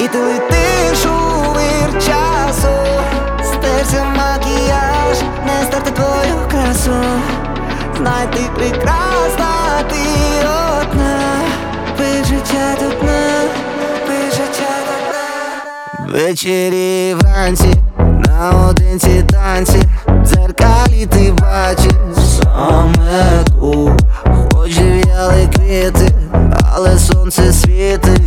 і ти летиш у вир часу. Стерся макіяж, не стерти твою красу. Знай, ти прекрасна, ти одна. Пий життя до дна, пий життя до дна. Ввечері вранці, наодинці танці, в дзеркалі ти бачиш саме ту. Хоч зів'яли квіти, але сонце світить.